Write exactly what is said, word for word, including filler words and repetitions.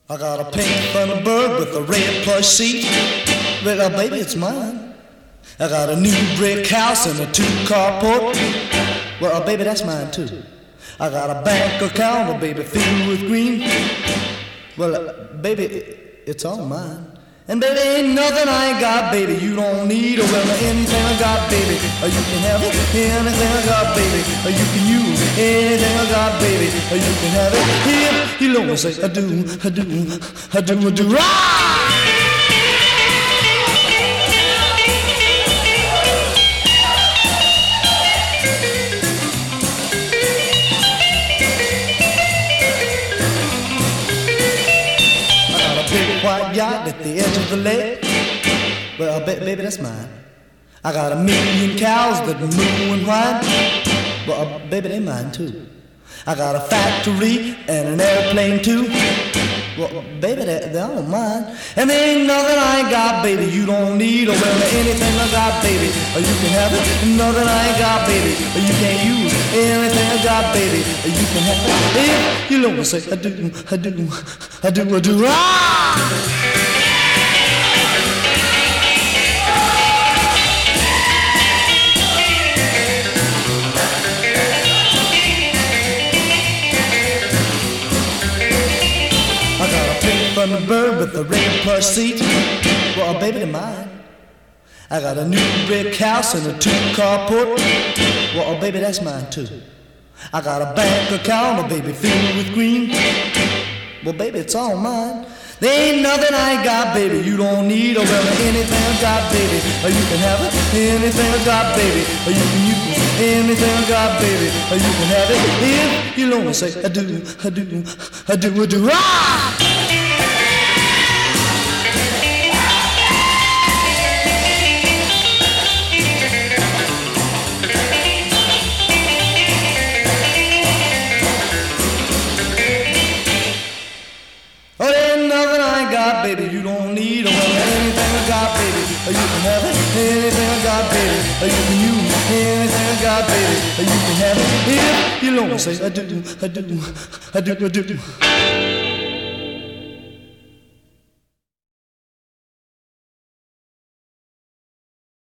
I got a pink Thunderbird with a red plush seat. Well, uh, baby, it's mine. I got a new brick house and a two-car port. Well, uh, baby, that's mine too. I got a bank account, oh, baby, filled with green. Well, uh, baby, it's all mine. And baby, ain't nothing I ain't got, baby. You don't need a well, anything I got, baby. Or you can have it, anything I got, baby. Or you can use anything I got, baby. Or you can have it if you know me say I do, I do, I do, I do. Rah! White yacht at the edge of the lake. Well, ba- baby, that's mine. I got a million cows that moo and whine. Well, uh, baby, they mine too. I got a factory and an airplane too. Well, baby, they're, they're all mine. And there ain't nothing I ain't got, baby. You don't need or well anything I got, baby. Or you can have it, nothing I ain't got, baby. Or you can't use anything I got, baby. Or you can have it if you know me say I do, I do, I do, I do. Ah! Thunderbird with a red plush seat. Well, baby, they're mine. I got a new brick house and a two-car port. Well, baby, that's mine too. I got a bank account, oh, baby, filled with green. Well, baby, it's all mine. There ain't nothing I ain't got, baby. You don't need or well anything I got, baby. Or you can have it, anything I got, baby. Or you can use anything I got, baby. Or you can have it if you know me say I do, I do, I do, I do. Ah! Oh, there ain't nothing I ain't got, baby. You don't need or well, anything I got, baby. Or you can have it, anything I got, baby. Or you can use anything I got, baby. Or you can have it if you know me say I do, I do, I do, I do.